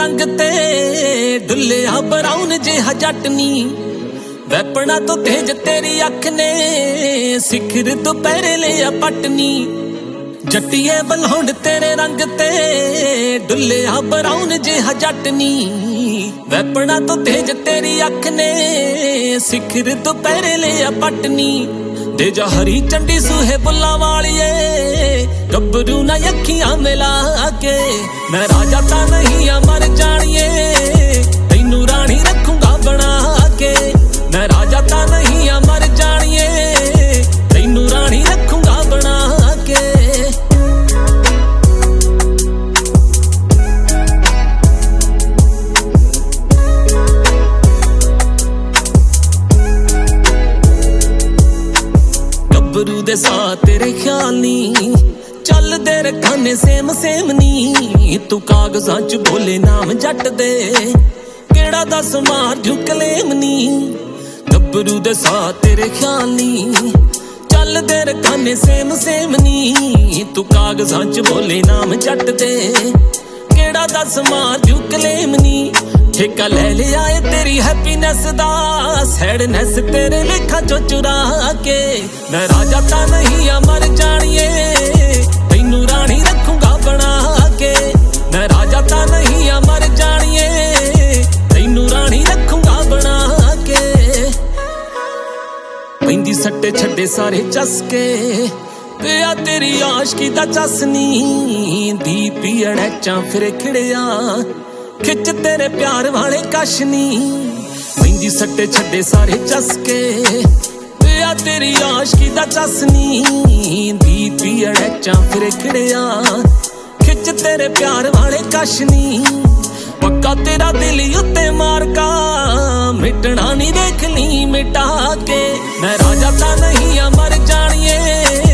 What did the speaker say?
रंग ते डुलिया ब्राउन जिहा जटनी वैपना तो तेज तेरी अख ने सिखर दोपहरे लिया पटनी जट्टिए बलौंड तेरे रंग ते डुलिया ब्राउन जिहा जटनी वैपना तो तेज तेरी अख ने सिखर दोपहरे लिया पटनी दे जा हरी चंडी सूहे बुल्ला वालिए गब्बरू ना अखियां मिला के मैं राजा ता नहीं मर जानिए तैनू रानी रखूंगा बना के मैं राजा ता नहीं मर जानिए तैनू रानी रखूंगा बना के गब्बरू दे साथ तेरे ख्याल नी चल दे रखाने सेम सेम नी तू कागजां च बोले नाम जट दे केड़ा दस मार जू कलेम नी गब्बरू दे साथ तेरे ख्याल नी चल दे रखाने सेम सेम नी तू कागजां च बोले नाम जट दे केड़ा दस मार जू कलेम नी ठेका ले लिया है तेरी हैप्पीनेस दा सैडनेस तेरे लेखा चो चुरा के मैं राजा ता नहीं मर जानिए तैनू रानी रखूंगा बना के मैं राजा ता नहीं मर जानिए तैनू रानी रखूंगा बना के पैंदी सट्टे छड्डे सारे चसके पिया तेरी आशकी दा चसनी दी पीड़ चा फिर खिड़िया खिच तेरे प्यार वाले कशनी पैंदी सट्टे छड्डे सारे चसके पिया तेरी आशकी दा चसनी दी पीड़ चा फिर खिड़िया खिच तेरे प्यार वाले कशनी पक्का तेरा दिल उत्ते मार का मिटना नहीं देख ली मिटा के मैं राजा ता नहीं मर जानिए